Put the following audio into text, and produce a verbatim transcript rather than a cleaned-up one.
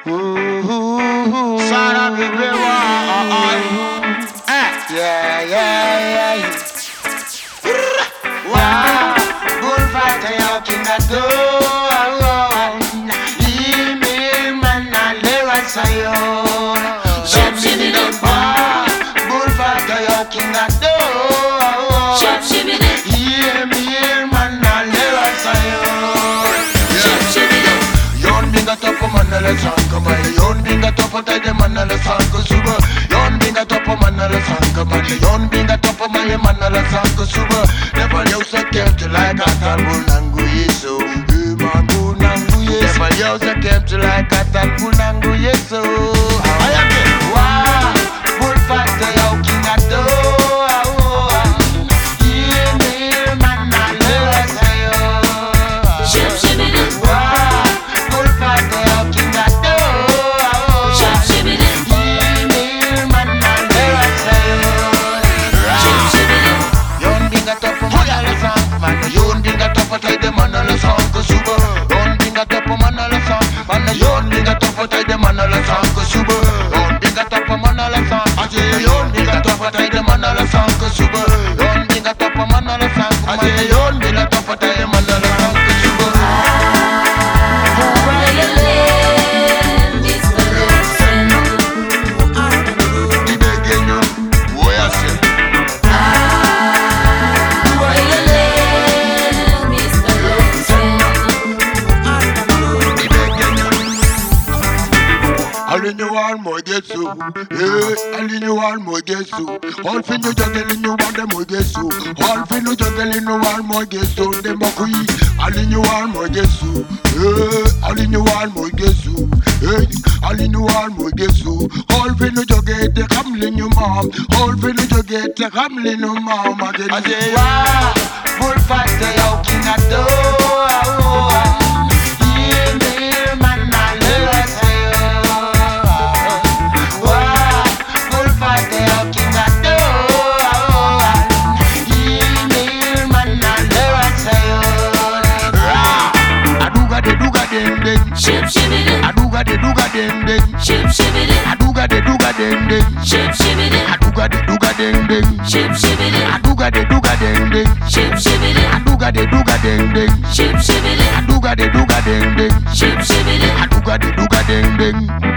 Ooh, Sarah Bibewa. Yeah, yeah, yeah. Wow, bullfighter, you cannot do. Email man, I never say you. Ship, ship, it up. Bullfighter, you cannot do. Ship, ship, it up. Email man, I never say you. Ship, ship, it up. Yon binga topo manala sanka mai. Yon binga topo taide manala sanka suba. Yon binga topo manala sanka mai. Yon binga topo mai manala sanka suba. Never use a kempt like a talbunangu yeso. Human bunangu yeso. Never use a kempt like a talbunangu yeso. Ayake wa bullfighter yo kinado. Yemir manale sayo. Ship, ship, it up. Alinyuan mogesu, eh, alinyuan mogesu. All fin you juggle in you want them mogesu. All fin you juggle in you want mogesu. Them bakui, alinyuan mogesu, eh, alinyuan mogesu, eh, alinyuan mogesu. All fin you juggle te kamlin you mom. All fin you juggle te kamlin you mom again. I say wow, bullfighter yo kinado. Ship, ship, it up. Aduga de duga ding ding. Ship, ship, it up. Aduga de duga ding ding. Ship, ship, it up. Aduga de duga ding ding. Ship, ship, it up. Aduga de duga ding ding. Ship, ship, it up. Aduga de duga ding ding. Ship, ship, it up. Aduga de duga ding ding. Ship, ship, it up. Aduga de duga ding ding.